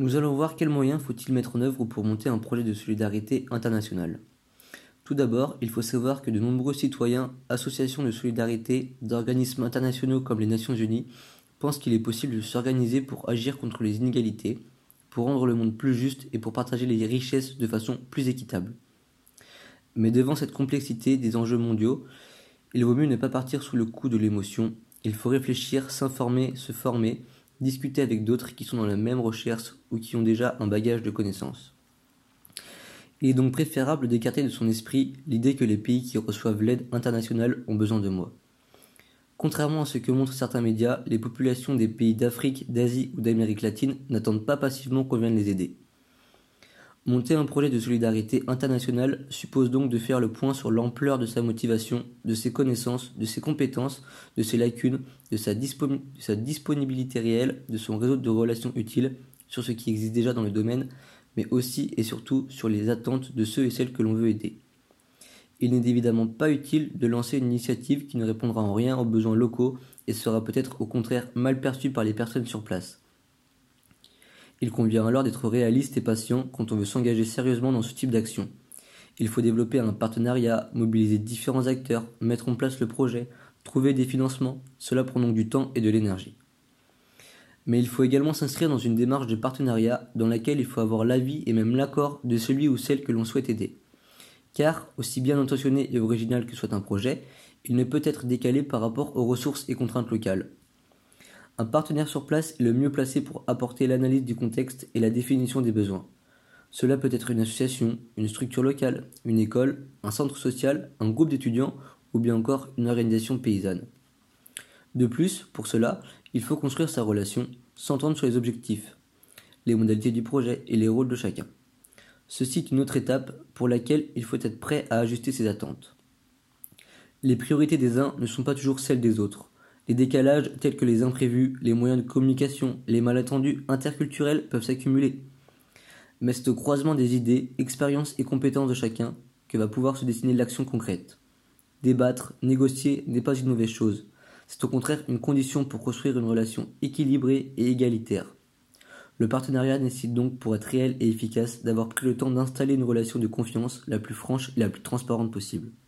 Nous allons voir quels moyens faut-il mettre en œuvre pour monter un projet de solidarité internationale. Tout d'abord, il faut savoir que de nombreux citoyens, associations de solidarité, d'organismes internationaux comme les Nations Unies pensent qu'il est possible de s'organiser pour agir contre les inégalités, pour rendre le monde plus juste et pour partager les richesses de façon plus équitable. Mais devant cette complexité des enjeux mondiaux, il vaut mieux ne pas partir sous le coup de l'émotion. Il faut réfléchir, s'informer, se former, discuter avec d'autres qui sont dans la même recherche ou qui ont déjà un bagage de connaissances. Il est donc préférable d'écarter de son esprit l'idée que les pays qui reçoivent l'aide internationale ont besoin de moi. Contrairement à ce que montrent certains médias, les populations des pays d'Afrique, d'Asie ou d'Amérique latine n'attendent pas passivement qu'on vienne les aider. Monter un projet de solidarité internationale suppose donc de faire le point sur l'ampleur de sa motivation, de ses connaissances, de ses compétences, de ses lacunes, de sa disponibilité réelle, de son réseau de relations utiles, sur ce qui existe déjà dans le domaine, mais aussi et surtout sur les attentes de ceux et celles que l'on veut aider. Il n'est évidemment pas utile de lancer une initiative qui ne répondra en rien aux besoins locaux et sera peut-être au contraire mal perçue par les personnes sur place. Il convient alors d'être réaliste et patient quand on veut s'engager sérieusement dans ce type d'action. Il faut développer un partenariat, mobiliser différents acteurs, mettre en place le projet, trouver des financements. Cela prend donc du temps et de l'énergie. Mais il faut également s'inscrire dans une démarche de partenariat dans laquelle il faut avoir l'avis et même l'accord de celui ou celle que l'on souhaite aider. Car, aussi bien intentionné et original que soit un projet, il ne peut être décalé par rapport aux ressources et contraintes locales. Un partenaire sur place est le mieux placé pour apporter l'analyse du contexte et la définition des besoins. Cela peut être une association, une structure locale, une école, un centre social, un groupe d'étudiants ou bien encore une organisation paysanne. De plus, pour cela, il faut construire sa relation, s'entendre sur les objectifs, les modalités du projet et les rôles de chacun. Ceci est une autre étape pour laquelle il faut être prêt à ajuster ses attentes. Les priorités des uns ne sont pas toujours celles des autres. Les décalages tels que les imprévus, les moyens de communication, les malentendus interculturels peuvent s'accumuler. Mais c'est au croisement des idées, expériences et compétences de chacun que va pouvoir se dessiner l'action concrète. Débattre, négocier n'est pas une mauvaise chose. C'est au contraire une condition pour construire une relation équilibrée et égalitaire. Le partenariat nécessite donc, pour être réel et efficace, d'avoir pris le temps d'installer une relation de confiance la plus franche et la plus transparente possible.